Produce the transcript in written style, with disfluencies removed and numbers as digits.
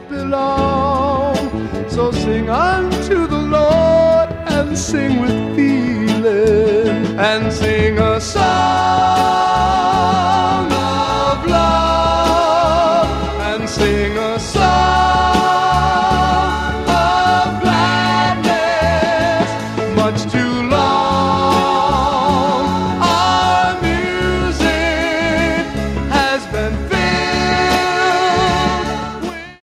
belong. So sing unto the Lord and sing with feeling and sing a song